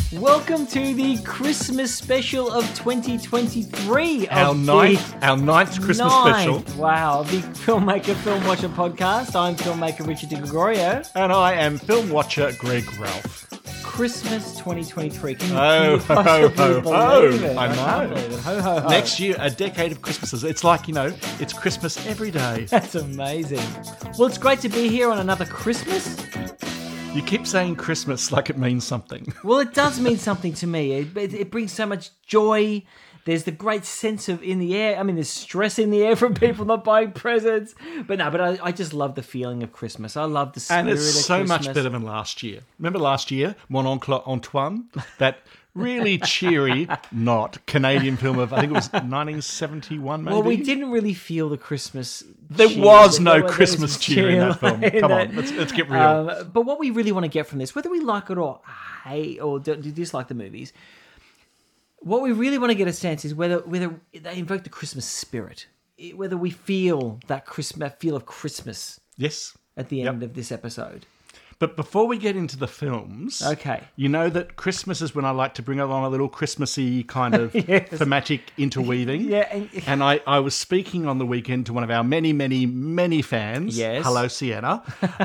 Welcome to the Christmas special of 2023. Our ninth Christmas special. Wow, the Filmmaker Film Watcher podcast. I'm filmmaker Richard Di Gregorio. And I am film watcher Greg Ralph. Christmas 2023. Can you Ho, possibly believe it? I can't know. believe it. Ho, ho, ho. Next year, a decade of Christmases. It's like, it's Christmas every day. That's amazing. Well, it's great to be here on another Christmas. You keep saying Christmas like it means something. Well, it does mean something to me. It brings so much joy. There's the great sense of in the air. I mean, there's stress in the air from people not buying presents. But I just love the feeling of Christmas. I love the spirit of And Christmas. it's so much better than last year. Remember last year, Mon Oncle Antoine? That really cheery, not Canadian film of, I think it was 1971 maybe? Well, we didn't really feel the Christmas There cheer. was no There was Christmas cheer in that film. Come on, let's get real. But what we really want to get from this, whether we like it or hate or do dislike the movies, what we really want to get a sense is whether they invoke the Christmas spirit, whether we feel that feel of Christmas Yes. at the end of this episode. But before we get into the films, Okay. you know that Christmas is when I like to bring along a little Christmassy kind of Yes. thematic interweaving. Yeah, And I was speaking on the weekend to one of our many, many, many fans. Yes. Hello, Sienna.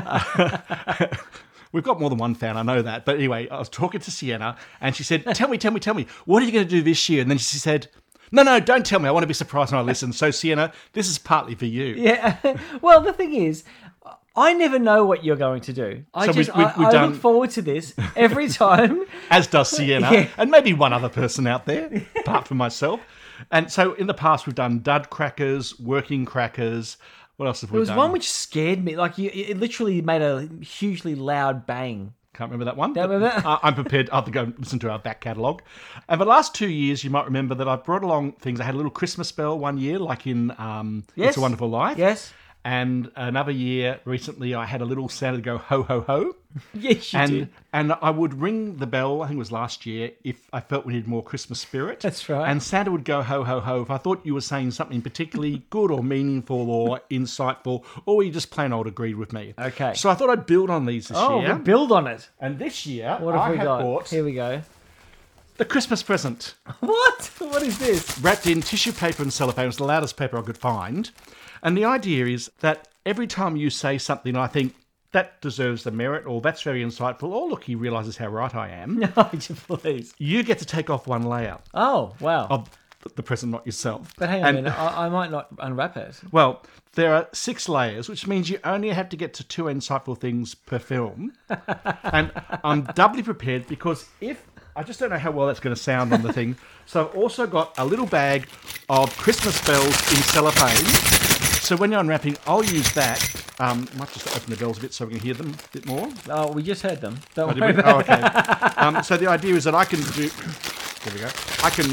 We've got more than one fan, I know that. But anyway, I was talking to Sienna and she said, tell me, what are you going to do this year? And then she said, no, don't tell me. I want to be surprised when I listen. So, Sienna, this is partly for you. Yeah. Well, the thing is, I never know what you're going to do. I So we've done- look forward to this every time. As does Sienna, Yeah. and maybe one other person out there, apart from myself. And so in the past, we've done dud crackers, working crackers. What else have we There was done? one which scared me. Like, it literally made a hugely loud bang. Can't remember that one. Don't remember that? I'm prepared. I'll have to go and listen to our back catalogue. And for the last 2 years, you might remember that I brought along things. I had a little Christmas spell one year, like in Yes. It's a Wonderful Life. Yes. And another year, recently, I had a little Santa to go ho, ho, ho. Yes, you did. And I would ring the bell, I think it was last year, if I felt we needed more Christmas spirit. That's right. And Santa would go ho, ho, ho if I thought you were saying something particularly good or meaningful or insightful, or you just plain old agreed with me. Okay. So I thought I'd build on these this Oh, year. we'll build on it. And this year, What have I we have got? bought Here we go. the Christmas present. What? What is this? Wrapped in tissue paper and cellophane. It was the loudest paper I could find. And the idea is that every time you say something, I think, that deserves the merit, or that's very insightful, or look, he realises how right I am. No, please. You get to take off one layer Oh, wow. of the present, not yourself. But hang on a minute. I might not unwrap it. Well, there are 6 layers, which means you only have to get to 2 insightful things per film. And I'm doubly prepared because I just don't know how well that's going to sound on the thing. So I've also got a little bag of Christmas bells in cellophane. So when you're unwrapping, I'll use that. Might just open the bells a bit so we can hear them a bit more. Oh, we just heard them. Don't Oh, did worry we? about Oh, okay. So the idea is that I can do... There we go. I can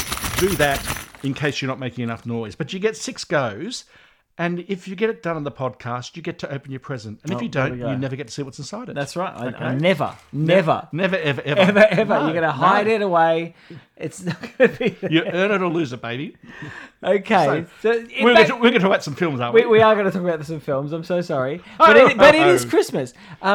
do that in case you're not making enough noise. But you get 6 goes, and if you get it done on the podcast, you get to open your present. And if you there don't, we go. you never get to see what's inside it. That's right. I Okay. never. Never, ever. Ever. No, You're going to hide no. it away. It's not going to be there. You earn it or lose it, baby. Okay. So, We're going to talk about some films, aren't we? we are going to talk about some films. I'm so sorry. But it is Christmas.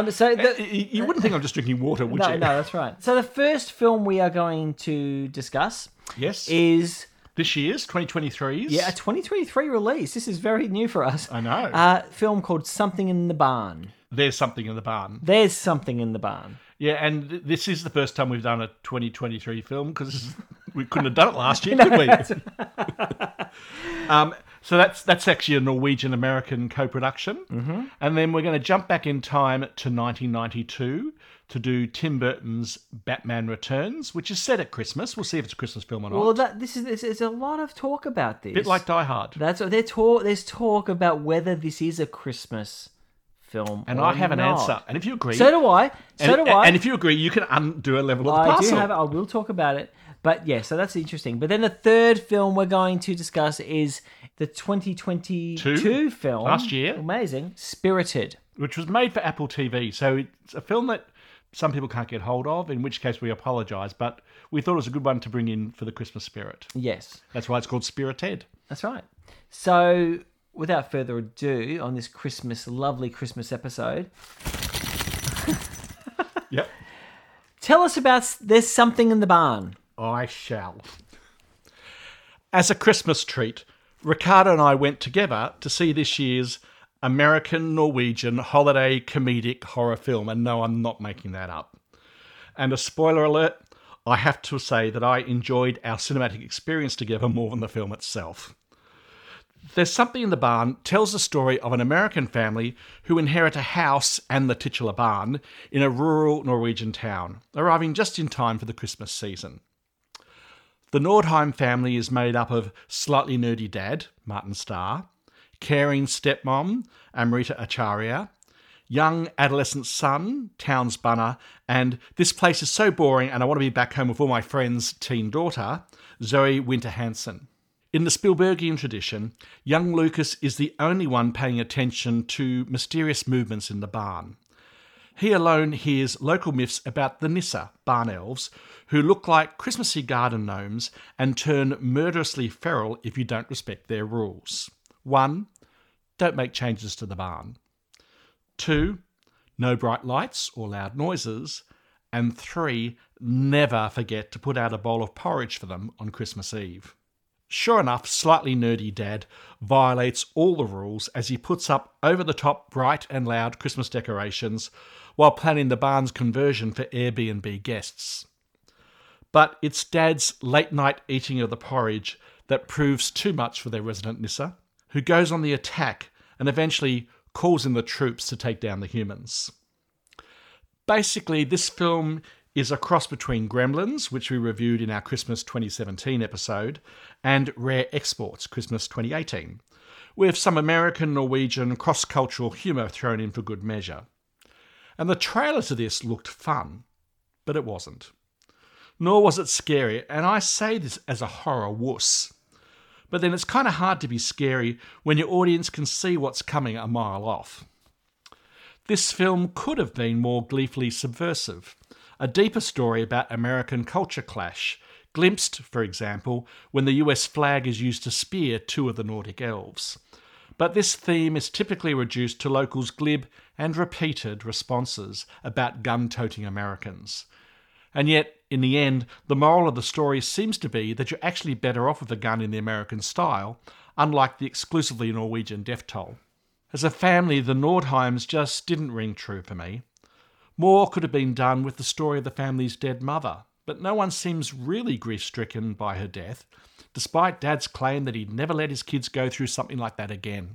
You wouldn't think I'm just drinking water, would No, you? that's right. So the first film we are going to discuss Yes. is This year's, 2023's. a 2023 release. This is very new for us. I know. A film called Something in the Barn. There's something in the barn. There's something in the barn. Yeah, and this is the first time we've done a 2023 film because we couldn't have done it last year, could we? So that's actually a Norwegian-American co-production. Mm-hmm. And then we're going to jump back in time to 1992 to do Tim Burton's Batman Returns, which is set at Christmas. We'll see if it's a Christmas film or not. Well, there's a lot of talk about this. A bit like Die Hard. There's talk about whether this is a Christmas film. And or I have an not. answer. And if you agree... So do I. And if you agree, you can undo a level of the I parcel. do have it. I will talk about it. But yeah, so that's interesting. But then the third film we're going to discuss is the 2022 film. Last year. Amazing. Spirited. Which was made for Apple TV. So it's a film that some people can't get hold of, in which case we apologise. But we thought it was a good one to bring in for the Christmas spirit. Yes. That's why it's called Spirited. That's right. So without further ado, on this lovely Christmas episode... Yep. Tell us about There's Something in the Barn. I shall. As a Christmas treat, Ricardo and I went together to see this year's American-Norwegian holiday comedic horror film. And no, I'm not making that up. And a spoiler alert, I have to say that I enjoyed our cinematic experience together more than the film itself. There's Something in the Barn tells the story of an American family who inherit a house and the titular barn in a rural Norwegian town, arriving just in time for the Christmas season. The Nordheim family is made up of slightly nerdy dad, Martin Starr, caring stepmom, Amrita Acharya, young adolescent son, Towns Bunner, and this place is so boring and I want to be back home with all my friends' teen daughter, Zoe Winter Hansen. In the Spielbergian tradition, young Lucas is the only one paying attention to mysterious movements in the barn. He alone hears local myths about the Nissa, barn elves, who look like Christmassy garden gnomes and turn murderously feral if you don't respect their rules. 1. Don't make changes to the barn. 2. No bright lights or loud noises. And 3. Never forget to put out a bowl of porridge for them on Christmas Eve. Sure enough, slightly nerdy dad violates all the rules as he puts up over-the-top bright and loud Christmas decorations while planning the barn's conversion for Airbnb guests. But it's dad's late-night eating of the porridge that proves too much for their resident Nissa, who goes on the attack and eventually calls in the troops to take down the humans. Basically, this film is a cross between Gremlins, which we reviewed in our Christmas 2017 episode, and Rare Exports, Christmas 2018, with some American-Norwegian cross-cultural humour thrown in for good measure. And the trailer to this looked fun, but it wasn't. Nor was it scary, and I say this as a horror wuss. But then it's kind of hard to be scary when your audience can see what's coming a mile off. This film could have been more gleefully subversive, a deeper story about American culture clash, glimpsed, for example, when the US flag is used to spear 2 of the Nordic elves. But this theme is typically reduced to locals' glib and repeated responses about gun-toting Americans. And yet, in the end, the moral of the story seems to be that you're actually better off with a gun in the American style, unlike the exclusively Norwegian death toll. As a family, the Nordheims just didn't ring true for me. More could have been done with the story of the family's dead mother, but no one seems really grief-stricken by her death, despite Dad's claim that he'd never let his kids go through something like that again.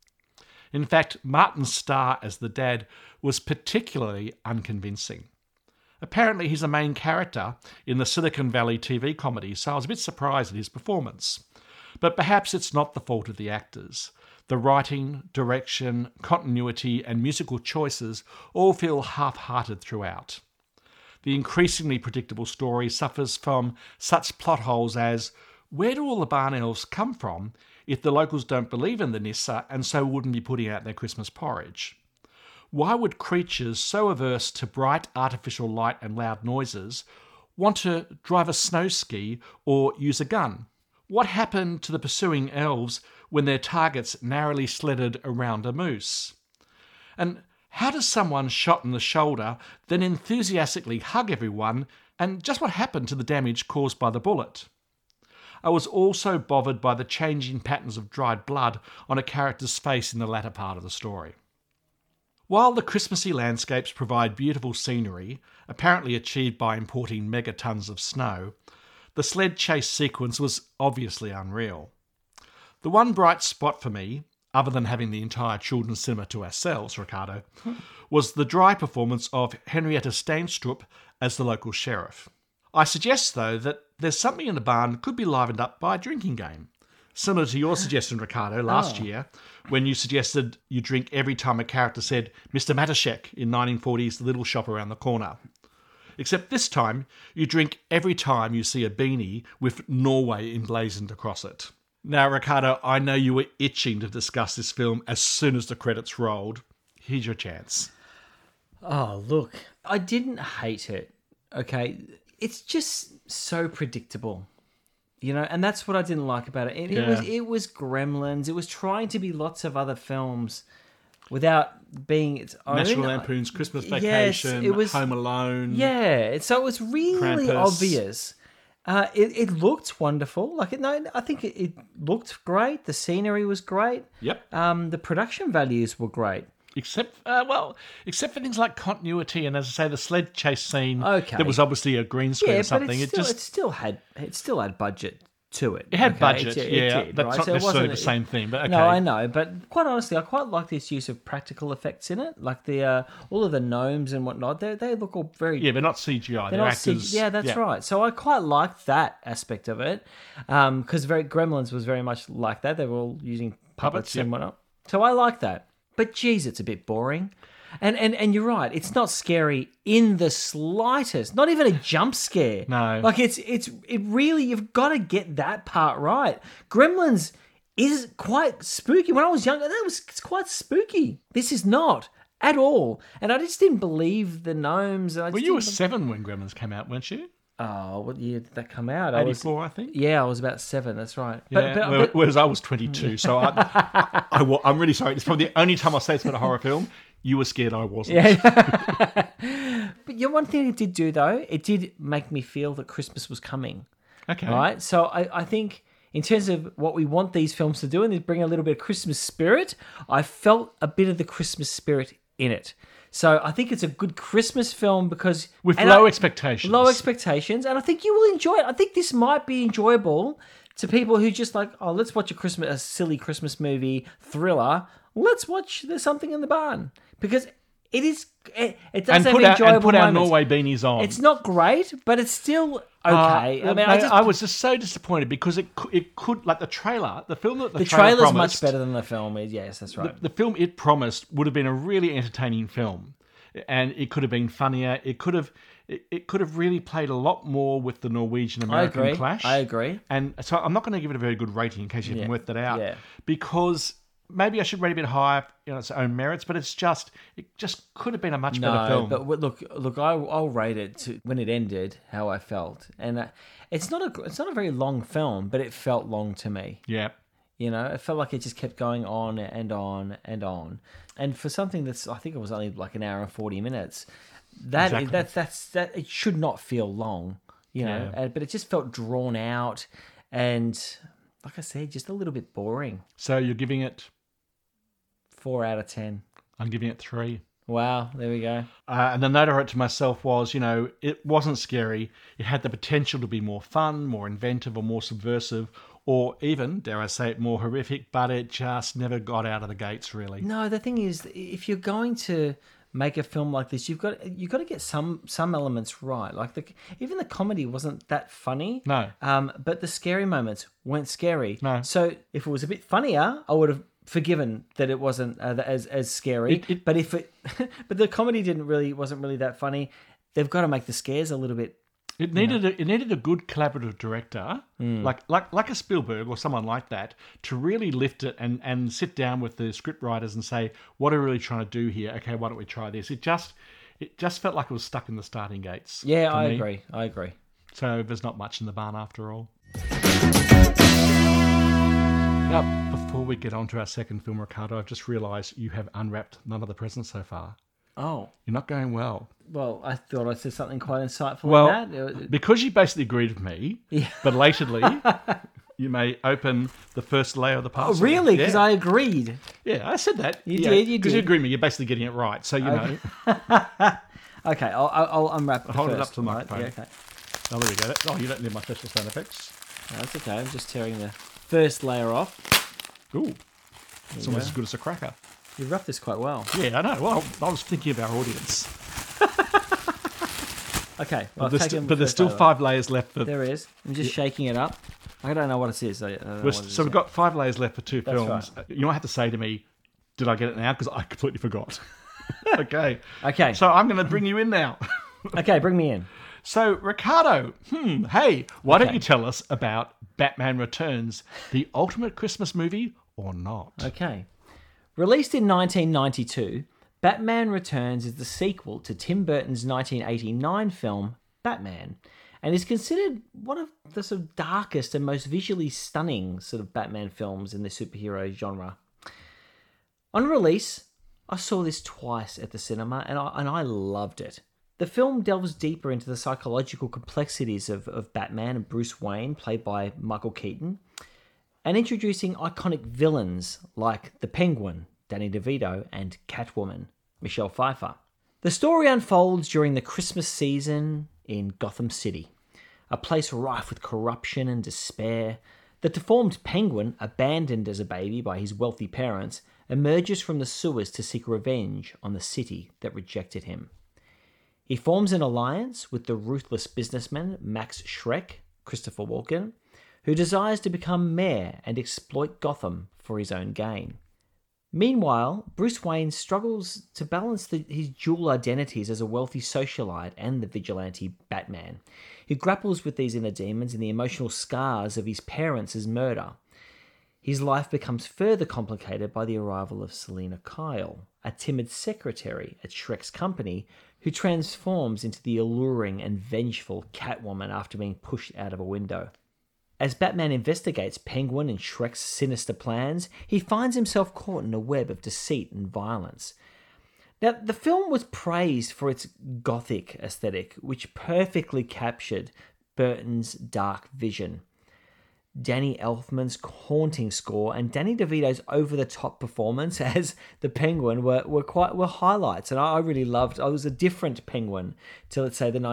In fact, Martin Starr as the dad was particularly unconvincing. Apparently he's a main character in the Silicon Valley TV comedy, so I was a bit surprised at his performance. But perhaps it's not the fault of the actors. The writing, direction, continuity and musical choices all feel half-hearted throughout. The increasingly predictable story suffers from such plot holes as, where do all the barn elves come from if the locals don't believe in the Nissa and so wouldn't be putting out their Christmas porridge? Why would creatures so averse to bright artificial light and loud noises want to drive a snow ski or use a gun? What happened to the pursuing elves when their targets narrowly sledded around a moose? And how does someone shot in the shoulder then enthusiastically hug everyone, and just what happened to the damage caused by the bullet? I was also bothered by the changing patterns of dried blood on a character's face in the latter part of the story. While the Christmassy landscapes provide beautiful scenery, apparently achieved by importing megatons of snow, the sled chase sequence was obviously unreal. The one bright spot for me, other than having the entire children's cinema to ourselves, Ricardo, was the dry performance of Henrietta Steenstrup as the local sheriff. I suggest, though, that There's Something in the Barn could be livened up by a drinking game. Similar to your suggestion, Ricardo, last year, when you suggested you drink every time a character said Mr. Matashek in 1940's The Little Shop Around the Corner. Except this time, you drink every time you see a beanie with Norway emblazoned across it. Now, Ricardo, I know you were itching to discuss this film as soon as the credits rolled. Here's your chance. Oh, look, I didn't hate it, okay? It's just so predictable, you know, and that's what I didn't like about it. It was Gremlins. It was trying to be lots of other films, without being its own. National Lampoon's Christmas Yes, Vacation, it was- Home Alone. Yeah, so it was really Krampus. obvious. It looked wonderful. I think it looked great. The scenery was great. Yep. The production values were great. Except for things like continuity and, as I say, the sled chase scene. Okay. That was obviously a green screen Yeah, or something. but it still had budget to it. It had okay? budget, It yeah. did, That's right? not So it necessarily wasn't- the same thing, but okay. No, I know, but quite honestly, I quite like this use of practical effects in it, like the all of the gnomes and whatnot. They look all very Yeah, but not CGI. They're not actors. yeah, that's right. So I quite liked that aspect of it, because Gremlins was very much like that. They were all using puppets Yep. and whatnot. So I like that. But geez, it's a bit boring. And you're right. It's not scary in the slightest. Not even a jump scare. No. Like it really, you've got to get that part right. Gremlins is quite spooky. When I was younger, it's quite spooky. This is not at all. And I just didn't believe the gnomes. Well, you were 7 when Gremlins came out, weren't you? Oh, what year did that come out? 84, I think. Yeah, I was about 7. That's right. Yeah, whereas I was 22, so I'm really sorry. It's probably the only time I'll say it's about a horror film. You were scared, I wasn't. Yeah. But one thing it did do, though, it did make me feel that Christmas was coming. Okay. Right? So I think in terms of what we want these films to do and bring a little bit of Christmas spirit, I felt a bit of the Christmas spirit in it. So I think it's a good Christmas film because... With low expectations. Low expectations. And I think you will enjoy it. I think this might be enjoyable to people who just like, oh, let's watch a silly Christmas movie thriller. Let's watch There's Something in the Barn. Because it does have enjoyable put our moments. Norway beanies on. It's not great, but it's still okay. I was just so disappointed because it could like the trailer, the film that the trailer's promised, much better than the film is. Yes, that's right. The film it promised would have been a really entertaining film, and it could have been funnier. It could have really played a lot more with the Norwegian American clash. I agree. And so I'm not going to give it a very good rating in case you haven't worked that out. Yeah. Because maybe I should rate it a bit higher, its own merits, but it just could have been a much better film. But look, I'll rate it to when it ended how I felt, and it's not a very long film, but it felt long to me. Yeah. It felt like it just kept going on and on and on, and for something that's I think it was only like an hour and 40 minutes, that it should not feel long, but it just felt drawn out, and like I said, just a little bit boring. So you're giving it 4 out of 10. I'm giving it 3. Wow, there we go. And the note I wrote to myself was, it wasn't scary. It had the potential to be more fun, more inventive, or more subversive, or even, dare I say it, more horrific, but it just never got out of the gates, really. No, the thing is, if you're going to make a film like this, you've got to get some elements right. Like even the comedy wasn't that funny. No. But the scary moments weren't scary. No. So if it was a bit funnier, I would have forgiven that it wasn't as scary. But but the comedy wasn't really that funny. They've got to make the scares a little bit. It needed a good collaborative director, like a Spielberg or someone like that, to really lift it and sit down with the script writers and say, what are we really trying to do here? Okay, why don't we try this? It just felt like it was stuck in the starting gates. Yeah, I me. agree. So there's not much in the barn after all. Now, before we get on to our second film, Ricardo, I've just realised you have unwrapped none of the presents so far. Oh. You're not going well. Well, I thought I said something quite insightful in that. Because you basically agreed with me, belatedly, you may open the first layer of the parcel. Oh, really? Because Yeah. I agreed. Yeah, I said that. You did. Because you agreed with me, you're basically getting it right. So, know. Okay, I'll unwrap it Hold it first, up to the right? microphone. Yeah, okay. Oh, there we go. Oh, you don't need my special sound effects. No, that's okay. I'm just tearing the first layer off. Ooh. It's almost as good as a cracker. You wrapped this quite well. Yeah, I know. Well, I was thinking of our audience. Okay, well, But there's still 5 layers left for... There is. I'm just shaking it up. I don't know what it is. So we've got 5 layers left for 2 films. right. You might have to say to me, did I get it now? Because I completely forgot. Okay. Okay. So I'm going to bring you in now. Okay, bring me in. So, Ricardo, hey, why don't you tell us about Batman Returns, the ultimate Christmas movie or not? Okay. Released in 1992, Batman Returns is the sequel to Tim Burton's 1989 film, Batman, and is considered one of the sort of darkest and most visually stunning sort of Batman films in the superhero genre. On release, I saw this twice at the cinema, and I loved it. The film delves deeper into the psychological complexities of Batman and Bruce Wayne, played by Michael Keaton, and introducing iconic villains like the Penguin, Danny DeVito, and Catwoman, Michelle Pfeiffer. The story unfolds during the Christmas season in Gotham City, a place rife with corruption and despair. The deformed Penguin, abandoned as a baby by his wealthy parents, emerges from the sewers to seek revenge on the city that rejected him. He forms an alliance with the ruthless businessman Max Schreck, Christopher Walken, who desires to become mayor and exploit Gotham for his own gain. Meanwhile, Bruce Wayne struggles to balance his dual identities as a wealthy socialite and the vigilante Batman. He grapples with these inner demons and the emotional scars of his parents' murder. His life becomes further complicated by the arrival of Selina Kyle, a timid secretary at Shrek's company who transforms into the alluring and vengeful Catwoman after being pushed out of a window. As Batman investigates Penguin and Shrek's sinister plans, he finds himself caught in a web of deceit and violence. Now, the film was praised for its gothic aesthetic, which perfectly captured Burton's dark vision. Danny Elfman's haunting score and Danny DeVito's over-the-top performance as the Penguin were highlights, and I really loved. I was a different Penguin to, let's say, the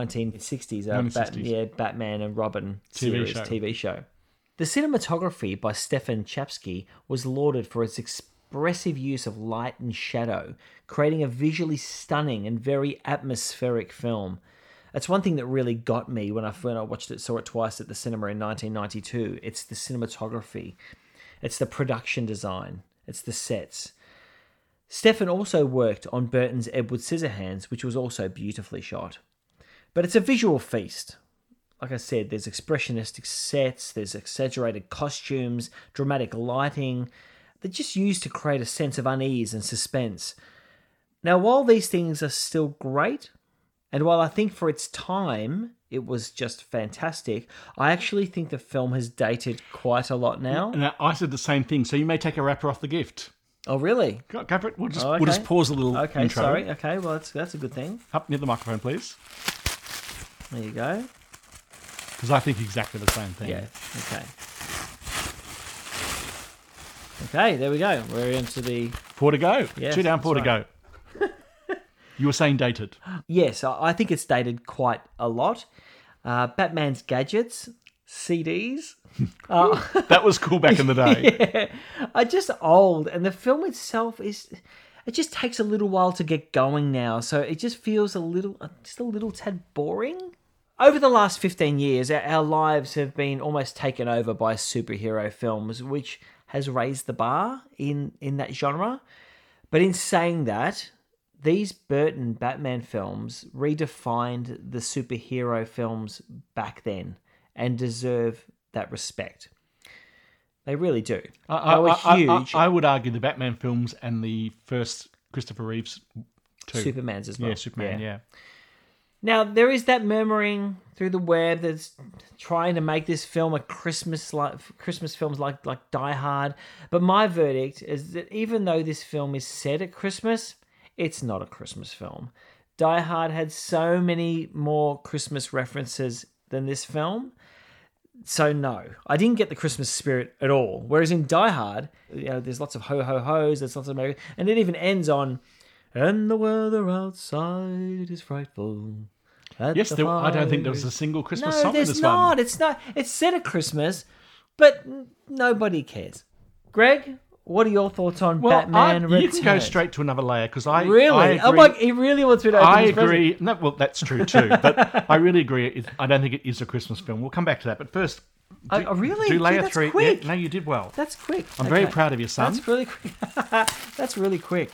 1960s, Batman and Robin TV show. The cinematography by Stefan Chapsky was lauded for its expressive use of light and shadow, creating a visually stunning and very atmospheric film. That's one thing that really got me when I saw it twice at the cinema in 1992. It's the cinematography. It's the production design. It's the sets. Stefan also worked on Burton's Edward Scissorhands, which was also beautifully shot. But it's a visual feast. Like I said, there's expressionistic sets, there's exaggerated costumes, dramatic lighting. They're just used to create a sense of unease and suspense. Now, while these things are still great, and while I think for its time it was just fantastic, I actually think the film has dated quite a lot now. And I said the same thing, so you may take a wrapper off the gift. Oh, really? Go for it. We'll just pause a little intro. Sorry. Okay, well, that's a good thing. Up near the microphone, please. There you go. Because I think exactly the same thing. Yeah, okay. Okay, there we go. We're into the... Four to go. Yes, 2 down, 4 to right. go. You were saying dated. Yes, I think it's dated quite a lot. Batman's gadgets, CDs. That was cool back in the day. Yeah, are just old. And the film itself it just takes a little while to get going now. So it just feels a little tad boring. Over the last 15 years, our lives have been almost taken over by superhero films, which has raised the bar in that genre. But in saying that, these Burton Batman films redefined the superhero films back then and deserve that respect. They really do. They were huge. I would argue the Batman films and the first Christopher Reeves too. Superman's as well. Yeah, Superman, yeah. Now, there is that murmuring through the web that's trying to make this film a Christmas films like Die Hard. But my verdict is that even though this film is set at Christmas, it's not a Christmas film. Die Hard had so many more Christmas references than this film. So no, I didn't get the Christmas spirit at all. Whereas in Die Hard, there's lots of ho-ho-hos, there's lots of American, and it even ends on, and the weather outside is frightful. Yes, I don't think there was a single Christmas song in this one. No, there's not. It's set at Christmas, but nobody cares. Greg, what are your thoughts on Batman Returns? You can go straight to another layer because I really. agree. He really wants me to open his present. I agree. No, well, that's true too. But I really agree. I don't think it is a Christmas film. We'll come back to that. But first, really? do layer That's 3. quick. Yeah, no, you did well. That's quick. I'm very proud of your son. That's really quick. That's really quick.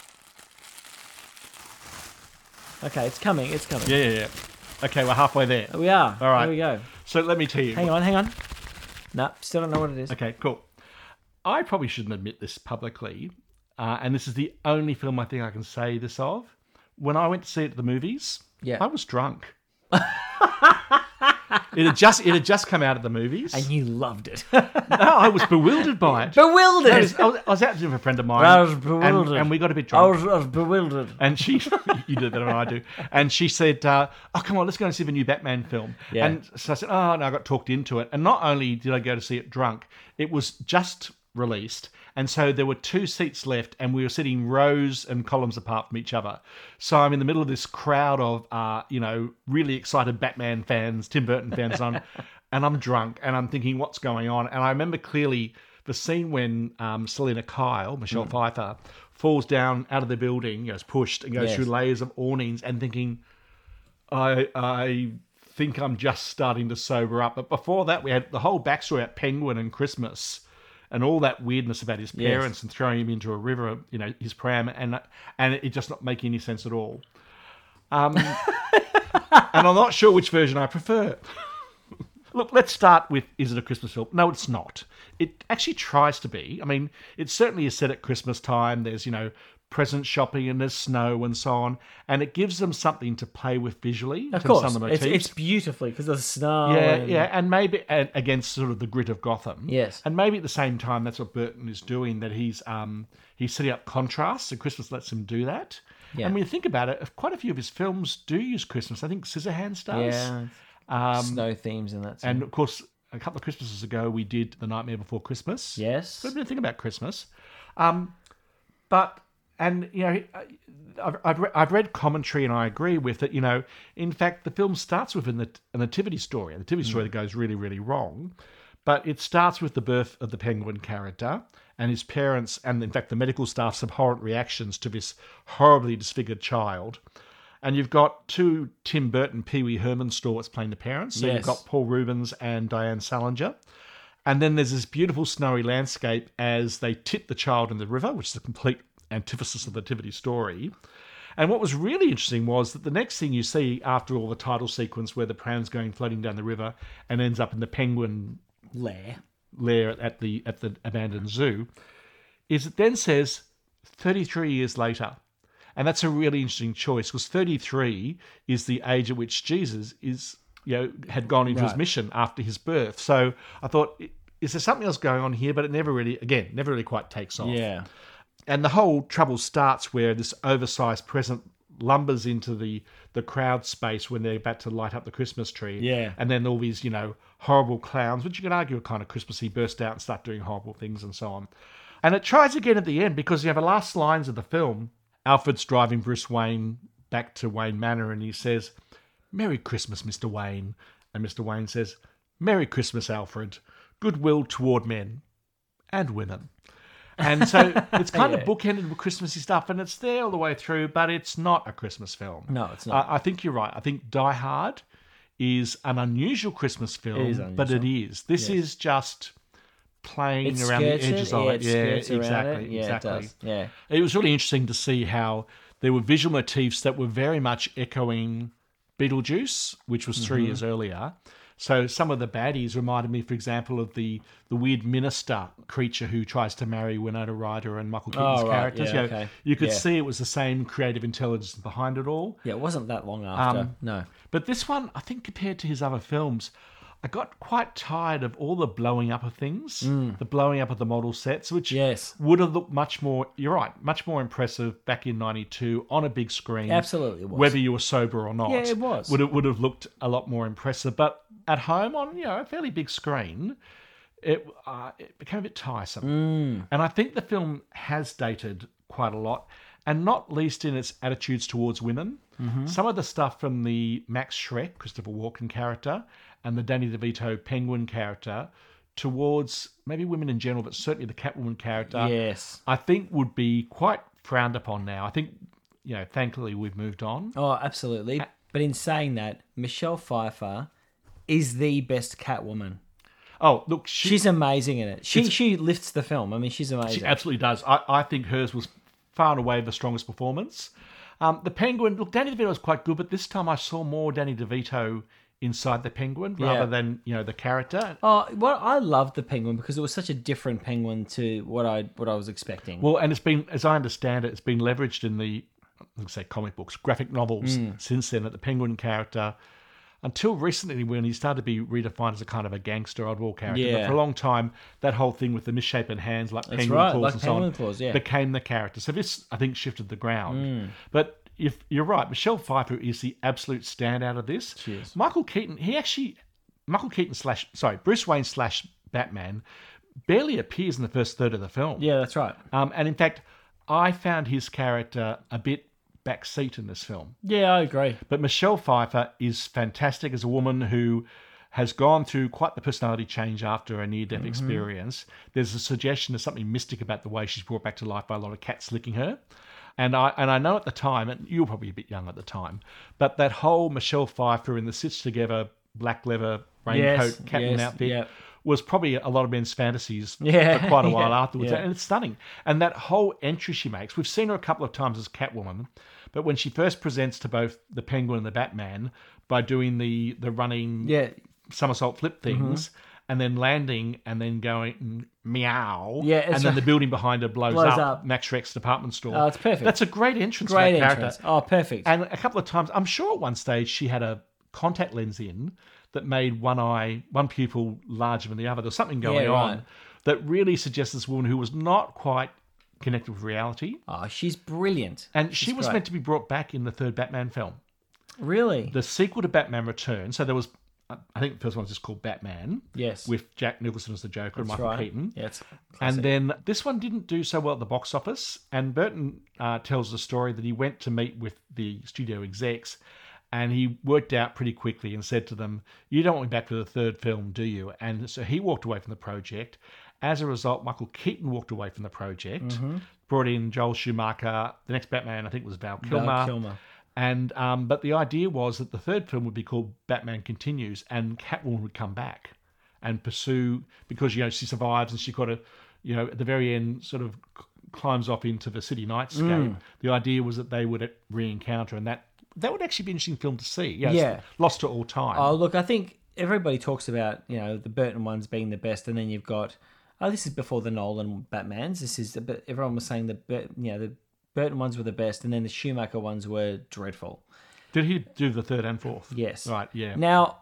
Okay, it's coming. It's coming. Yeah. Okay, we're halfway there. We are. All right. Here we go. So let me tell you. Hang on. No, still don't know what it is. Okay, cool. I probably shouldn't admit this publicly, and this is the only film I think I can say this of. When I went to see it at the movies, I was drunk. It had just come out of the movies. And you loved it. No, I was bewildered by it. Bewildered. I was out with a friend of mine. I was bewildered. And we got a bit drunk. I was bewildered. And she, you do it better than I do. And she said, "Oh, come on, let's go and see the new Batman film." Yeah. And so I said, "Oh, no," I got talked into it. And not only did I go to see it drunk, it was just released. And so there were 2 seats left, and we were sitting rows and columns apart from each other. So I'm in the middle of this crowd of, really excited Batman fans, Tim Burton fans, and I'm drunk, and I'm thinking, what's going on? And I remember clearly the scene when Selena Kyle, Michelle Pfeiffer, falls down out of the building, is pushed, and goes through layers of awnings, and thinking, I think I'm just starting to sober up. But before that, we had the whole backstory at Penguin and Christmas, and all that weirdness about his parents and throwing him into a river, his pram, and it just not making any sense at all. And I'm not sure which version I prefer. Look, let's start with, is it a Christmas film? No, it's not. It actually tries to be. I mean, it certainly is set at Christmas time. There's, present shopping and there's snow and so on. And it gives them something to play with visually. Of course. Some of the motifs. It's beautifully because of the snow. And maybe against sort of the grit of Gotham. Yes. And maybe at the same time, that's what Burton is doing, that he's setting up contrasts, and Christmas lets him do that. Yeah. And when you think about it, quite a few of his films do use Christmas. I think Scissorhands does. Yeah. Snow themes and that. And of course, a couple of Christmases ago, we did The Nightmare Before Christmas. Yes. So a bit of thing about Christmas. I've read commentary and I agree with it. In fact, the film starts with a nativity story, that goes really, really wrong. But it starts with the birth of the Penguin character and his parents, and in fact, the medical staff's abhorrent reactions to this horribly disfigured child. And you've got 2 Tim Burton Pee Wee Herman stalwarts playing the parents. So you've got Paul Rubens and Diane Salinger. And then there's this beautiful snowy landscape as they tip the child in the river, which is a complete antithesis of the nativity story. And what was really interesting was that the next thing you see after all the title sequence where the pram's going floating down the river and ends up in the penguin lair at the abandoned zoo, is it then says 33 years later. And that's a really interesting choice, because 33 is the age at which Jesus had gone into his mission after his birth. So I thought, is there something else going on here? But it never really quite takes off. Yeah. And the whole trouble starts where this oversized present lumbers into the crowd space when they're about to light up the Christmas tree. Yeah. And then all these, horrible clowns, which you could argue are kind of Christmassy, burst out and start doing horrible things and so on. And it tries again at the end, because you have the last lines of the film. Alfred's driving Bruce Wayne back to Wayne Manor, and he says, "Merry Christmas, Mr. Wayne." And Mr. Wayne says, "Merry Christmas, Alfred. Goodwill toward men and women." And so it's kind of bookended with Christmassy stuff, and it's there all the way through, but it's not a Christmas film. No, it's not. I think you're right. I think Die Hard is an unusual Christmas film, It is unusual. but it is. This is just playing around the edges of it. Exactly. Exactly. It does. Yeah. It was really interesting to see how there were visual motifs that were very much echoing Beetlejuice, which was 3 years earlier. So some of the baddies reminded me, for example, of the weird minister creature who tries to marry Winona Ryder and Michael Keaton's characters. Yeah, you could see it was the same creative intelligence behind it all. Yeah, it wasn't that long after. No. But this one, I think, compared to his other films, I got quite tired of all the blowing up of things, the blowing up of the model sets, which would have looked much more, you're right, much more impressive back in 92 on a big screen. Absolutely it was. Whether you were sober or not. Yeah, it was. Would have looked a lot more impressive. But at home on, a fairly big screen, it became a bit tiresome. And I think the film has dated quite a lot, and not least in its attitudes towards women. Some of the stuff from the Max Schreck, Christopher Walken character, and the Danny DeVito Penguin character towards maybe women in general, but certainly the Catwoman character, yes, I think would be quite frowned upon now. I think, thankfully we've moved on. Oh, absolutely. But in saying that, Michelle Pfeiffer is the best Catwoman. Oh, look, she's amazing in it. She lifts the film. I mean, she's amazing. She absolutely does. I think hers was far and away the strongest performance. The Penguin, look, Danny DeVito was quite good, but this time I saw more Danny DeVito inside the Penguin rather than the character. Oh, well, I loved the Penguin because it was such a different Penguin to what I was expecting. Well, and it's been, as I understand it, it's been leveraged in the, let's say, comic books, graphic novels since then. That the Penguin character until recently when he started to be redefined as a kind of a gangster oddball character. But Yeah. for a long time, that whole thing with the misshapen hands, like penguin right, claws like and so on, penguin claws, yeah. became the character. So this, I think, shifted the ground. But if you're right, Michelle Pfeiffer is the absolute standout of this. She is. Bruce Wayne / Batman barely appears in the first third of the film. Yeah, that's right. And in fact, I found his character a bit backseat in this film. Yeah, I agree. But Michelle Pfeiffer is fantastic as a woman who has gone through quite the personality change after a near-death experience. There's a suggestion of something mystic about the way she's brought back to life by a lot of cats licking her. And I know at the time, and you were probably a bit young at the time, but that whole Michelle Pfeiffer in the stitched together black leather raincoat captain outfit was probably a lot of men's fantasies for quite a while afterwards. Yeah. And it's stunning. And that whole entry she makes, we've seen her a couple of times as Catwoman, but when she first presents to both the Penguin and the Batman by doing the running somersault flip things, and then landing and then going meow, and then the building behind her blows up. Max Schreck's department store. Oh, it's perfect. That's a great entrance to that character. Oh, perfect. And a couple of times, I'm sure at one stage she had a contact lens in that made one pupil larger than the other. There's something going on that really suggests this woman who was not quite connected with reality. Oh, she's brilliant. And she was meant to be brought back in the third Batman film. Really? The sequel to Batman Returns. So there was, I think the first one was just called Batman. Yes. With Jack Nicholson as the Joker and Michael Keaton. Yeah, it's classic. And then this one didn't do so well at the box office. And Burton tells the story that he went to meet with the studio execs and he worked out pretty quickly and said to them, "You don't want me back for the third film, do you?" And so he walked away from the project. As a result, Michael Keaton walked away from the project, brought in Joel Schumacher. The next Batman, I think, was Val Kilmer. And but the idea was that the third film would be called Batman Continues, and Catwoman would come back and pursue, because she survives and she got to, at the very end sort of climbs off into the city nightscape. The idea was that they would re-encounter, and that would actually be an interesting film to see. It's lost to all time. Oh, look, I think everybody talks about the Burton ones being the best, and then you've got this is before the Nolan Batmans. This is everyone was saying the Burton ones were the best, and then the Schumacher ones were dreadful. Did he do the third and fourth? Yes. Right, yeah. Now,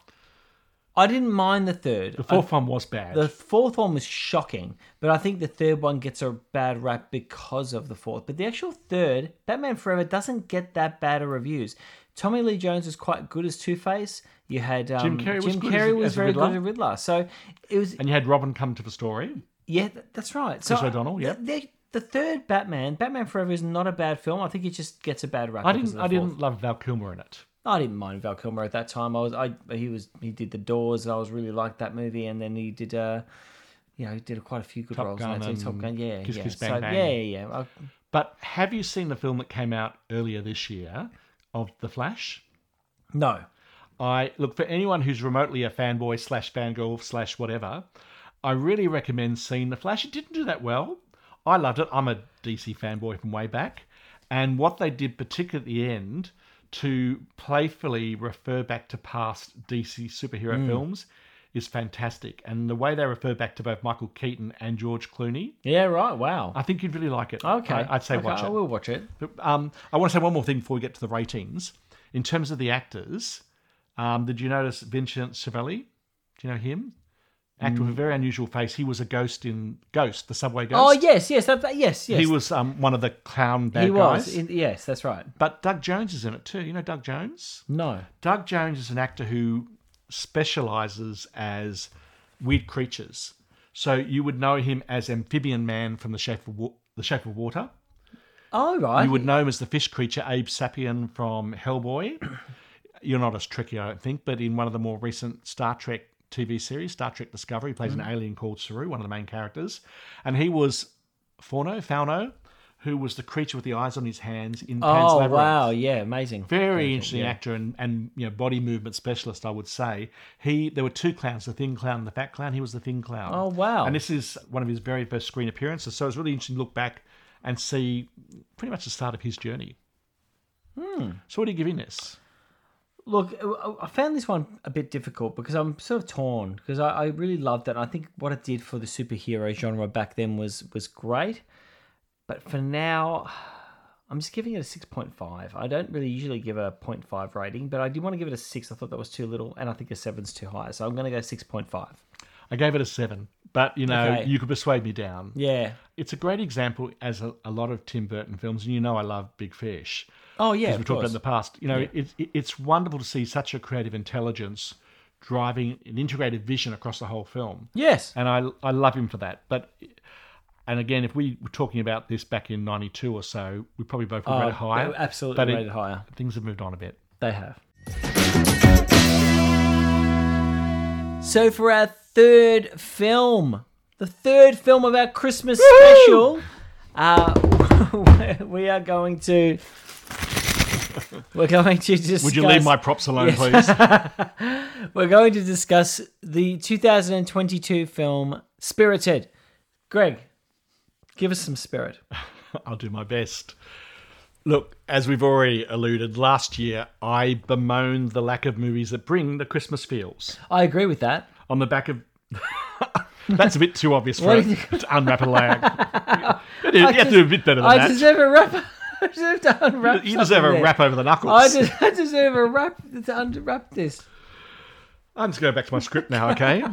I didn't mind the third. The fourth one was bad. The fourth one was shocking, but I think the third one gets a bad rap because of the fourth. But the actual third, Batman Forever, doesn't get that bad of reviews. Tommy Lee Jones was quite good as Two-Face. You had Jim Carrey was very good as Riddler. So it was, and you had Robin come to the story. Yeah, that's right. Chris O'Donnell. Yeah. The third Batman Forever, is not a bad film. I think it just gets a bad rap. I didn't love Val Kilmer in it. I didn't mind Val Kilmer at that time. He did The Doors, and I was really liked that movie. And then he did he did quite a few good roles in that too. Top Gun, Kiss yeah. Kiss Bang Bang. Yeah. But have you seen the film that came out earlier this year of The Flash? No. Look, for anyone who's remotely a fanboy / fangirl / whatever, I really recommend seeing The Flash. It didn't do that well. I loved it. I'm a DC fanboy from way back. And what they did, particularly at the end, to playfully refer back to past DC superhero films is fantastic. And the way they refer back to both Michael Keaton and George Clooney. Yeah, right. Wow. I think you'd really like it. Okay. I'd say watch it. I will watch it. But, I want to say one more thing before we get to the ratings. In terms of the actors, did you notice Vincent Schiavelli? Do you know him? Actor with a very unusual face. He was a ghost in Ghost, the subway ghost. Oh, yes. Yes. He was one of the clown bad guys. He was. Yes, that's right. But Doug Jones is in it too. You know Doug Jones? No. Doug Jones is an actor who specialises as weird creatures. So you would know him as Amphibian Man from The Shape of Water. Oh, right. You would know him as the fish creature Abe Sapien from Hellboy. You're not as tricky, I don't think, but in one of the more recent Star Trek TV series, Star Trek Discovery, he plays an alien called Saru, one of the main characters. And he was Fauno, who was the creature with the eyes on his hands in Pan's Labyrinth. Oh, wow. Yeah, amazing. Very interesting actor and body movement specialist, I would say. There were two clowns, the thin clown and the fat clown. He was the thin clown. Oh, wow. And this is one of his very first screen appearances. So it's really interesting to look back and see pretty much the start of his journey. So what are you giving this? Look, I found this one a bit difficult because I'm sort of torn because I really loved it. I think what it did for the superhero genre back then was great. But for now, I'm just giving it a 6.5. I don't really usually give a 0.5 rating, but I did want to give it a 6. I thought that was too little, and I think a 7's too high. So I'm going to go 6.5. I gave it a 7, but, Okay. you could persuade me down. Yeah. It's a great example, as a lot of Tim Burton films, and I love Big Fish. Oh, yeah, As we of talked about course. in the past. It's wonderful to see such a creative intelligence driving an integrated vision across the whole film. Yes. And I love him for that. And again, if we were talking about this back in 92 or so, we probably both would rate it higher. Absolutely But rated higher. things have moved on a bit. They have. So for our third film, the third film of our Christmas special, we are going to... We're going to discuss... Would you leave my props alone, please? We're going to discuss the 2022 film Spirited. Greg, give us some spirit. I'll do my best. Look, as we've already alluded, last year I bemoaned the lack of movies that bring the Christmas feels. I agree with that. On the back of... That's a bit too obvious for What do it to unwrap a lag. You have to do a bit better than I that. deserve a wrap. I deserve to unwrap You deserve a something wrap over the knuckles. I deserve a wrap to unwrap this. I'm just going back to my script now, okay?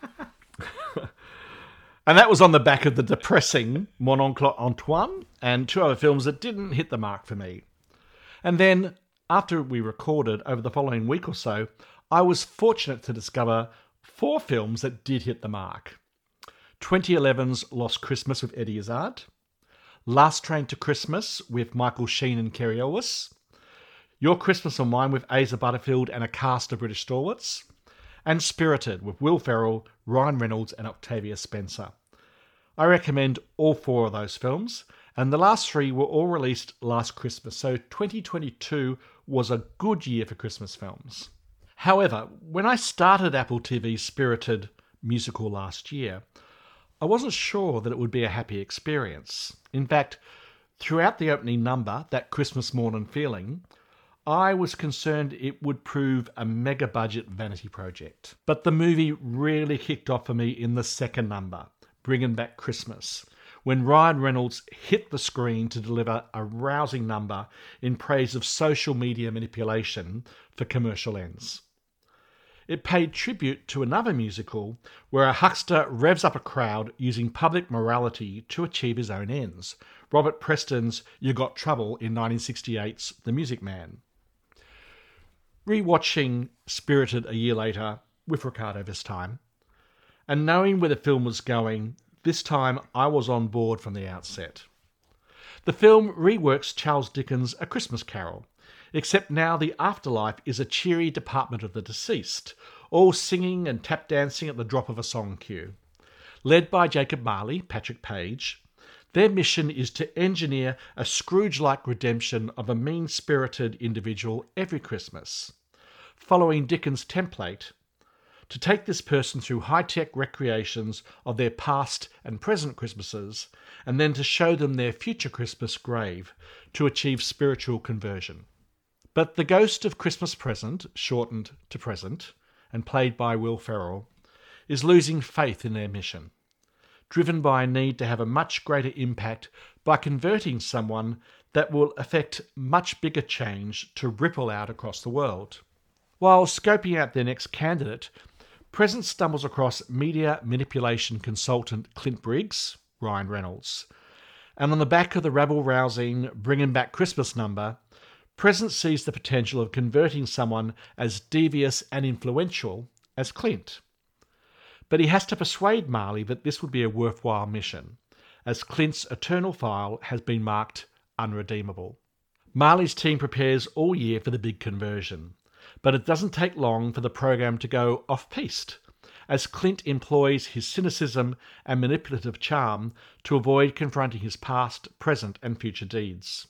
And that was on the back of the depressing Mon Oncle Antoine and 2 other films that didn't hit the mark for me. And then, after we recorded over the following week or so, I was fortunate to discover 4 films that did hit the mark. 2011's Lost Christmas with Eddie Izzard, Last Train to Christmas with Michael Sheen and Kerry Ellis, Your Christmas or Mine with Asa Butterfield and a cast of British stalwarts, and Spirited with Will Ferrell, Ryan Reynolds and Octavia Spencer. I recommend all 4 of those films, and the last 3 were all released last Christmas, so 2022 was a good year for Christmas films. However, when I started Apple TV's Spirited musical last year, I wasn't sure that it would be a happy experience. In fact, throughout the opening number, That Christmas Morning Feeling, I was concerned it would prove a mega-budget vanity project. But the movie really kicked off for me in the second number, Bringing Back Christmas, when Ryan Reynolds hit the screen to deliver a rousing number in praise of social media manipulation for commercial ends. It paid tribute to another musical where a huckster revs up a crowd using public morality to achieve his own ends, Robert Preston's You Got Trouble in 1968's The Music Man. Rewatching Spirited a year later, with Ricardo this time, and knowing where the film was going, this time I was on board from the outset. The film reworks Charles Dickens' A Christmas Carol, except now the afterlife is a cheery department of the deceased, all singing and tap dancing at the drop of a song cue. Led by Jacob Marley, Patrick Page, their mission is to engineer a Scrooge-like redemption of a mean-spirited individual every Christmas. Following Dickens' template, to take this person through high-tech recreations of their past and present Christmases, and then to show them their future Christmas grave to achieve spiritual conversion. But the ghost of Christmas Present, shortened to Present, and played by Will Ferrell, is losing faith in their mission, driven by a need to have a much greater impact by converting someone that will affect much bigger change to ripple out across the world. While scoping out their next candidate, Present stumbles across media manipulation consultant Clint Briggs, Ryan Reynolds, and on the back of the rabble-rousing Bringing Back Christmas number, Present sees the potential of converting someone as devious and influential as Clint. But he has to persuade Marley that this would be a worthwhile mission, as Clint's eternal file has been marked unredeemable. Marley's team prepares all year for the big conversion, but it doesn't take long for the program to go off-piste, as Clint employs his cynicism and manipulative charm to avoid confronting his past, present and future deeds.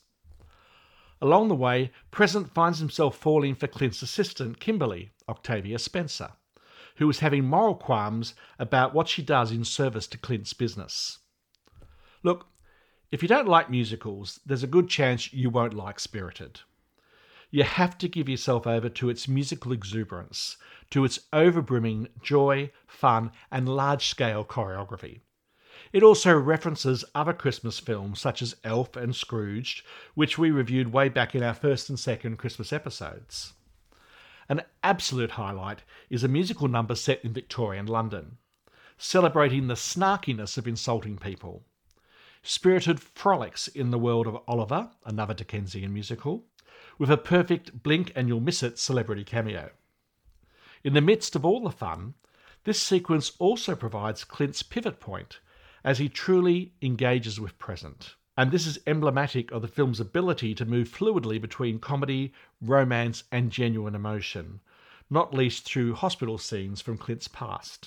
Along the way, Present finds himself falling for Clint's assistant, Kimberly, Octavia Spencer, who is having moral qualms about what she does in service to Clint's business. Look, if you don't like musicals, there's a good chance you won't like Spirited. You have to give yourself over to its musical exuberance, to its overbrimming joy, fun, and large-scale choreography. It also references other Christmas films such as Elf and Scrooged, which we reviewed way back in our first and second Christmas episodes. An absolute highlight is a musical number set in Victorian London, celebrating the snarkiness of insulting people. Spirited frolics in the world of Oliver, another Dickensian musical, with a perfect blink and you'll miss it celebrity cameo. In the midst of all the fun, this sequence also provides Clint's pivot point as he truly engages with present. And this is emblematic of the film's ability to move fluidly between comedy, romance and genuine emotion, not least through hospital scenes from Clint's past.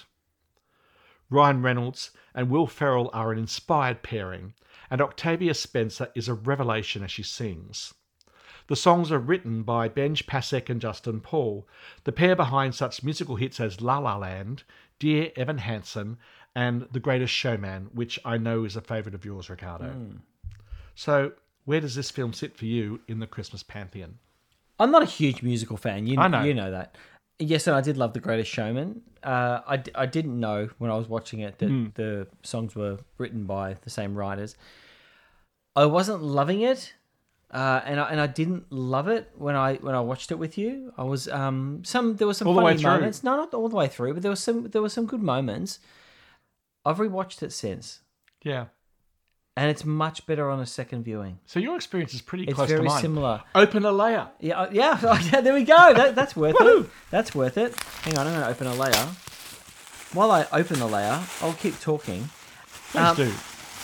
Ryan Reynolds and Will Ferrell are an inspired pairing, and Octavia Spencer is a revelation as she sings. The songs are written by Benj Pasek and Justin Paul, the pair behind such musical hits as La La Land, Dear Evan Hansen, and The Greatest Showman, which I know is a favourite of yours, Ricardo. So, where does this film sit for you in the Christmas pantheon? I'm not a huge musical fan. I know. You know that. Yes, and I did love The Greatest Showman. I didn't know when I was watching it that the songs were written by the same writers. I wasn't loving it, and I didn't love it when I watched it with you. I was there were some All the way funny through. moments. No, not all the way through, but there were some good moments. I've rewatched it since, Yeah. and it's much better on a second viewing. So your experience is pretty It's close to very mine. similar. Open a layer. Yeah, yeah. There we go. That's worth Woohoo! it. That's worth it. Hang on, I'm going to open a layer. While I open the layer, I'll keep talking. Please do.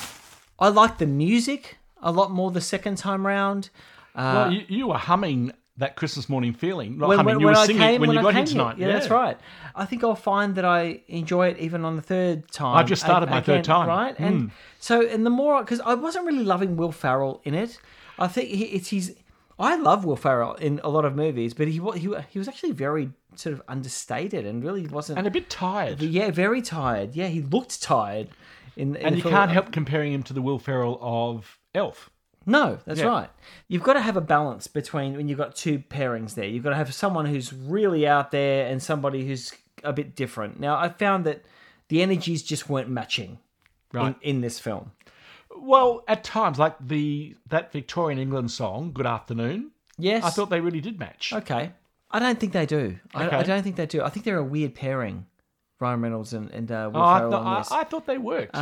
I like the music a lot more the second time round. Well, you were humming that Christmas morning feeling. Not humming, you were I singing came, when you I got came here tonight. Yeah, that's right. I think I'll find that I enjoy it even on the third time. I've just started my third time. Right? And so, and the more, because I wasn't really loving Will Ferrell in it. I think I love Will Ferrell in a lot of movies, but he was actually very sort of understated and really wasn't. And a bit tired. Yeah, very tired. Yeah, he looked tired. In And the you film. can't help comparing him to the Will Ferrell of Elf. No, that's Yeah. right. You've got to have a balance between when you've got two pairings there. You've got to have someone who's really out there and somebody who's a bit different. Now, I found that the energies just weren't matching Right. in this film. Well, at times, like that Victorian England song, Good Afternoon, Yes. I thought they really did match. Okay. I don't think they do. Okay. I don't think they do. I think they're a weird pairing, Ryan Reynolds and Will Ferrell on this. I thought they worked.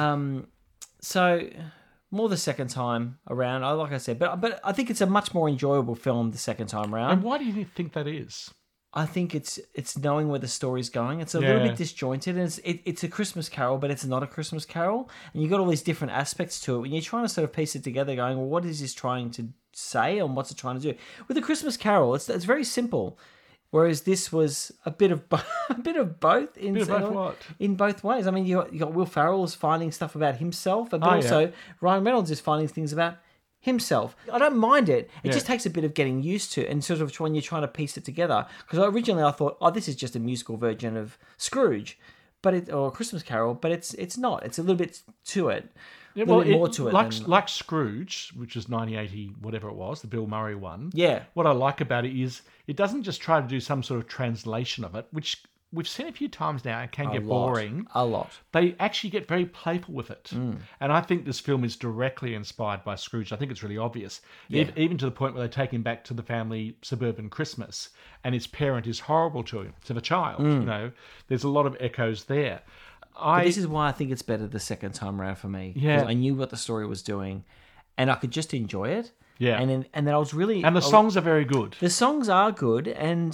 So more the second time around, like I said, but I think it's a much more enjoyable film the second time round. and why do you think that is? I think it's knowing where the story's going. It's a little Yeah. bit disjointed, and it's a Christmas Carol, but it's not a Christmas Carol. And you've got all these different aspects to it. When you're trying to sort of piece it together, going, well, what is this trying to say, and what's it trying to do? With a Christmas Carol, it's very simple. Whereas this was a bit of a bit of both in Bit of both what? in both ways. I mean, you got Will Ferrell's finding stuff about himself, but Oh, yeah. also Ryan Reynolds is finding things about himself. I don't mind it. It Yeah. just takes a bit of getting used to, and sort of when you're trying to piece it together. Because originally I thought, oh, this is just a musical version of Scrooge, or a Christmas Carol, but it's not. It's a little bit to it. Yeah, A little bit more to it. Like Scrooge, which is 1980, whatever it was, the Bill Murray one. Yeah. What I like about it is it doesn't just try to do some sort of translation of it, which we've seen a few times now and can get boring. A lot. They actually get very playful with it. Mm. And I think this film is directly inspired by Scrooge. I think it's really obvious. Even to the point where they take him back to the family suburban Christmas and his parent is horrible to him, to the child. Mm. You know, there's a lot of echoes there. But this is why I think it's better the second time around for me. 'Cause Yeah. I knew what the story was doing, and I could just enjoy it. Yeah. And then I was really... And the songs are very good. The songs are good, and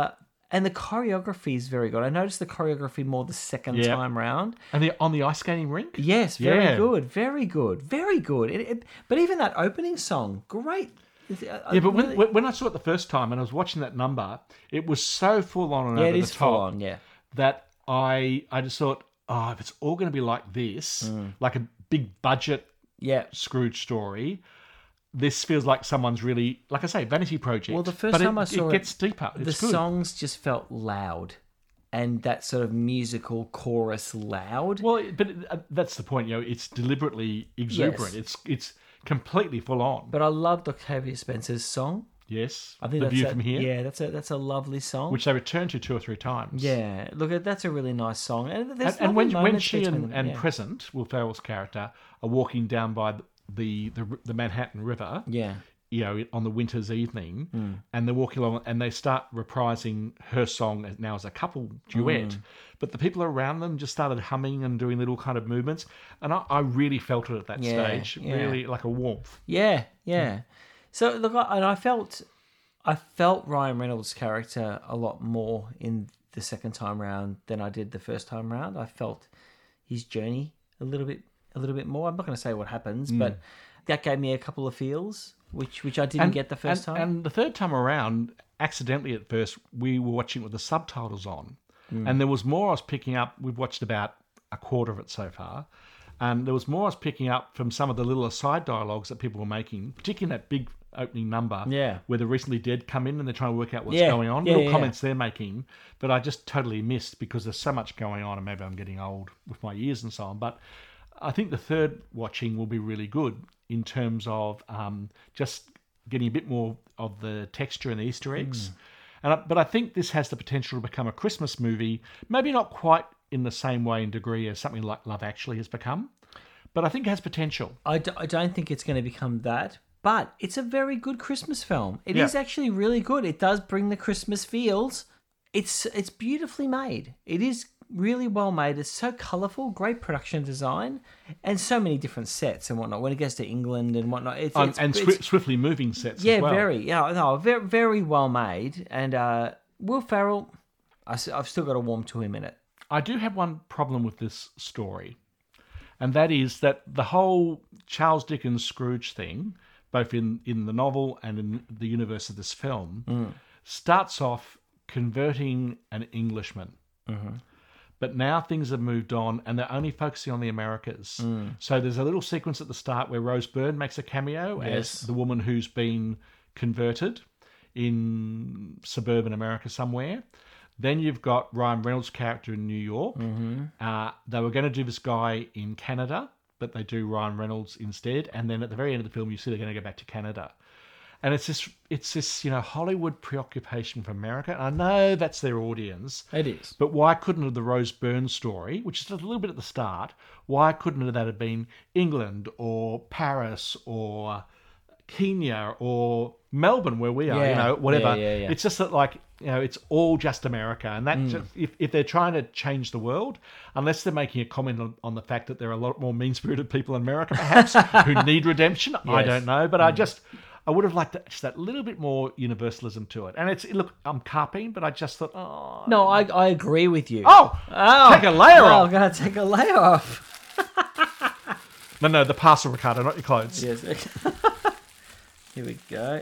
the choreography is very good. I noticed the choreography more the second time round. And on the ice skating rink? Yes, very Yeah. good, very good, very good. But even that opening song, great. Yeah, but when I saw it the first time and I was watching that number, it was so full on and yeah, over it the is top full on, yeah. that I just thought, oh, if it's all going to be like this, like a big budget Yeah. Scrooge story, this feels like someone's really, like I say, vanity project. Well, the first but time I saw it gets deeper. the It's good. songs just felt loud, and that sort of musical chorus loud. Well, but that's the point. You know, it's deliberately exuberant. Yes. It's completely full on. But I loved Octavia Spencer's song. Yes, I think The that's View from Here, Yeah, that's a lovely song. which they return to 2 or 3 times. Yeah, look, that's a really nice song. And, there's And lovely when moments she between them, and yeah. Present, Will Ferrell's character, are walking down by the Manhattan River, Yeah. you know, on the winter's evening, and they're walking along and they start reprising her song now as a couple duet. But the people around them just started humming and doing little kind of movements. And I really felt it at that stage, really like a warmth. Yeah, yeah. So look, I felt Ryan Reynolds' character a lot more in the second time round than I did the first time round. I felt his journey a little bit more. I'm not going to say what happens, but that gave me a couple of feels which I didn't get the first time. And the third time around, accidentally at first, we were watching with the subtitles on. And there was more I was picking up. We've watched about a quarter of it so far. And there was more I was picking up from some of the little aside dialogues that people were making, particularly in that big opening number where the recently dead come in and they're trying to work out what's going on. Little comments they're making, but I just totally missed because there's so much going on and maybe I'm getting old with my years and so on. But I think the third watching will be really good in terms of just getting a bit more of the texture and the Easter eggs. But I think this has the potential to become a Christmas movie, maybe not quite in the same way and degree as something like Love Actually has become, but I think it has potential. I don't think it's going to become that, but it's a very good Christmas film. It is actually really good. It does bring the Christmas feels. It's beautifully made. It is really well made. It's so colourful, great production design, and so many different sets and whatnot. When it gets to England and whatnot, it's swiftly moving sets. As well. very, very well made. And Will Ferrell, I've still got a warm to him in it. I do have one problem with this story, and that is that the whole Charles Dickens Scrooge thing, both in the novel and in the universe of this film, starts off converting an Englishman. But now things have moved on and they're only focusing on the Americas. So there's a little sequence at the start where Rose Byrne makes a cameo as the woman who's been converted in suburban America somewhere. Then you've got Ryan Reynolds' character in New York. They were going to do this guy in Canada, but they do Ryan Reynolds instead. And then at the very end of the film, you see they're going to go back to Canada. And it's this Hollywood preoccupation for America. And I know that's their audience. It is. But why couldn't the Rose Byrne story, which is a little bit at the start, why couldn't that have been England or Paris or Kenya or Melbourne, where we are, whatever. Yeah. It's just that, it's all just America. And that just, if they're trying to change the world, unless they're making a comment on the fact that there are a lot more mean-spirited people in America, perhaps, who need redemption, I don't know. But I would have liked just that little bit more universalism to it. And I'm carping, but I just thought, No, I agree with you. Take a layer off. I'm going to take a layer off. No, the parcel, Ricardo, not your clothes. Yes. Here we go.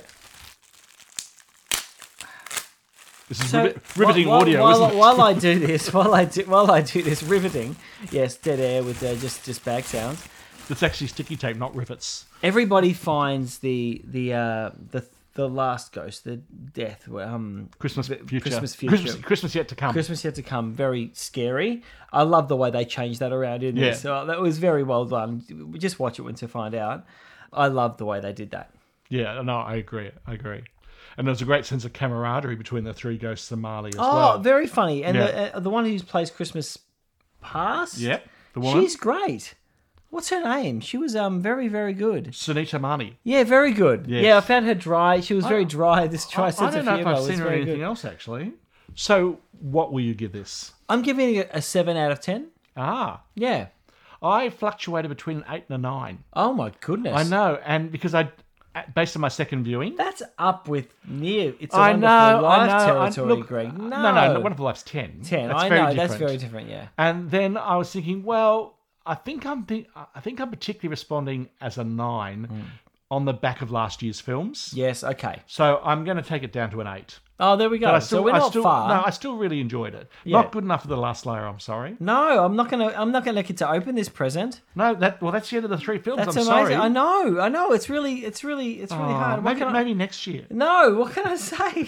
This is riveting audio, isn't it? While I do this, riveting. Yes, dead air with just bag sounds. It's actually sticky tape, not rivets. Everybody finds the last ghost, the death. Christmas future. Christmas yet to come. Christmas yet to come. Very scary. I love the way they changed that around in this. So that was very well done. Just watch it once you find out. I love the way they did that. Yeah, no, I agree. And there's a great sense of camaraderie between the three ghosts and Marley as well. Oh, very funny. And the one who plays Christmas Past, the woman. She's great. What's her name? She was very, very good. Sunita Mani. Yeah, very good. Yes. Yeah, I found her dry. She was very dry. This dry I sense don't of know humor if I've was seen her very anything good. else, actually. So, what will you give this? I'm giving it a 7 out of 10. Yeah. I fluctuated between an 8 and a 9. Oh, my goodness. I know, and because based on my second viewing... That's up with It's a Wonderful Life territory, Greg. No, Wonderful Life's 10. 10, that's that's very different, yeah. And then I was thinking, well, I think I'm particularly responding as a 9 on the back of last year's films. Yes, okay. So I'm going to take it down to an 8. Oh, there we go. So we're not far. No, I still really enjoyed it. Yeah. Not good enough for the last layer. I'm sorry. No, I'm not gonna get to open this present. No, that's the end of the 3 films. That's I'm amazing. sorry. I know. It's really hard. Maybe next year. No, what can I say?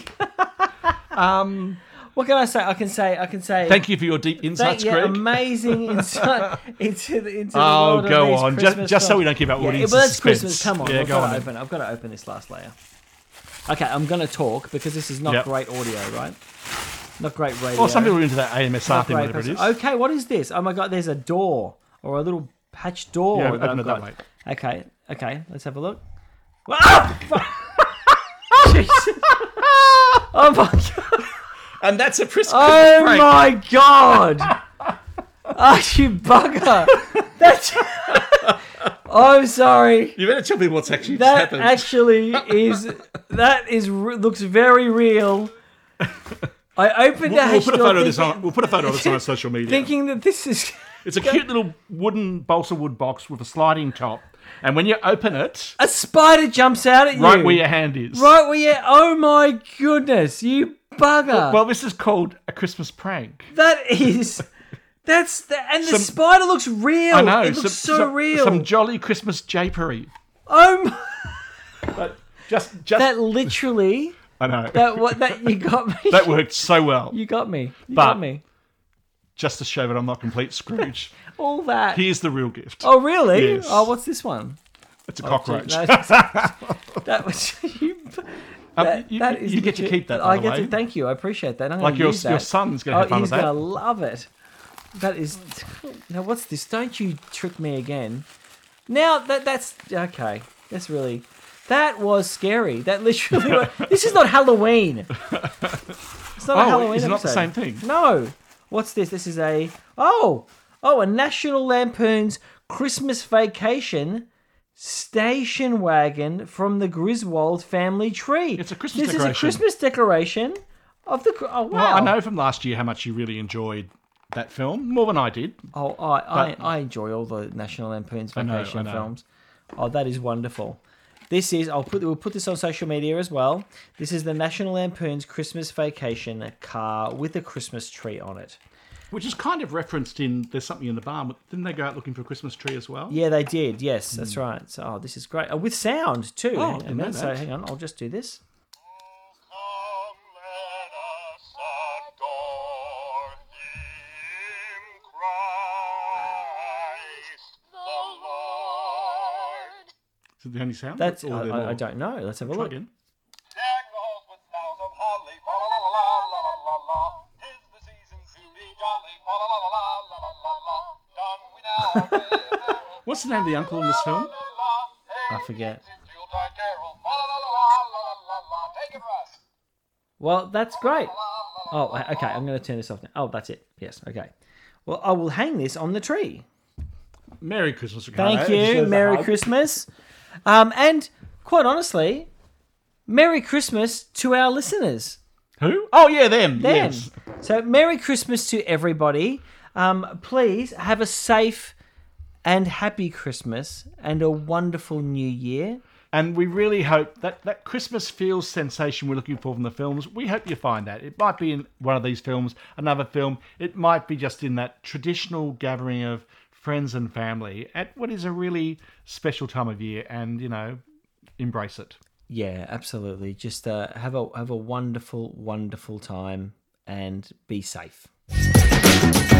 What can I say? I can say. Thank you for your deep insights, Greg. Amazing insight into the world of go these on. Christmas Just so we don't keep our audience well, that's suspense. Christmas. Come on, I've got to open this last layer. Okay, I'm going to talk because this is not Yep. great audio, right? Not great radio. Well, some people are into that AMSR Not thing, great whatever it is. Okay, what is this? Oh my god, there's a door or a little patch door. Yeah, that open I've it that got. way. Okay, let's have a look. Ah! Jesus. Oh my god. And that's a Christmas Oh prank. my god! Oh, you bugger! That's. I'm sorry. You better tell me what's actually That happened. actually is. That is looks very real. I opened a We'll put a door photo of this thinking- on. We'll put a photo of this on our social media. thinking that this is. It's a cute little wooden balsa wood box with a sliding top, and when you open it, A spider jumps out at you. right where your hand is. Right where you. Oh my goodness, you bugger! Well, this is called a Christmas prank. That is. That's the, and the Some- spider looks real. I know. It looks so real. Some jolly Christmas japery. Oh my, But just that literally. I know. That you got me. That worked so well. You got me. You But- got me. Just to show that I'm not complete Scrooge. All that. Here's the real gift. Oh really? Yes. Oh, what's this one? It's a cockroach. No, that was you. You that is get to legit. keep that, by I the get way. to. Thank you. I appreciate that. I'm Like gonna your use that. son's going to have fun he's with that. gonna love it. That is. Now what's this? Don't you trick me again. Now that's okay. That's really. That was scary. That literally. This is not Halloween. It's not a Halloween is it not the episode. same thing? No. What's this? This is a a National Lampoon's Christmas Vacation station wagon from the Griswold family tree. It's a Christmas This is a decoration. Christmas decoration of the. Oh wow! Well, I know from last year how much you really enjoyed that film, more than I did. Oh, I enjoy all the National Lampoon's I know, vacation I know. films. Oh, that is wonderful. This is. We'll put this on social media as well. This is the National Lampoon's Christmas Vacation car with a Christmas tree on it. Which is kind of referenced in There's Something in the Barn. Didn't they go out looking for a Christmas tree as well? Yeah, they did. Yes, that's right. So, this is great. With sound too. Oh, Hang on a didn't know minute. So that. hang on, I'll just do this. Come, let us adore Him, Christ the Lord. Is it the only sound? That's Or are there I more? don't know. Let's have a Try look. again. Deck the halls with boughs of holly, la la la la la la la. 'Tis the season to be jolly, la la la la la la la la. Done we now with What's the name of the uncle in this film? I forget. Yuletide carol, la la la la la la la. Take it, Russ. Well, that's great. Oh, okay. I'm going to turn this off now. Oh, that's it. Yes. Okay. Well, I will hang this on the tree. Merry Christmas, Ricardo. Thank It you. deserves a Merry hug. Christmas. And quite honestly, Merry Christmas to our listeners. Who? Oh, yeah, them. Them. Yes. So, Merry Christmas to everybody. Please have a safe and happy Christmas and a wonderful new year. And we really hope that Christmas feels sensation we're looking for from the films, we hope you find that. It might be in one of these films, another film. It might be just in that traditional gathering of friends and family at what is a really special time of year, and, embrace it. Yeah, absolutely. Just have a wonderful, wonderful time and be safe.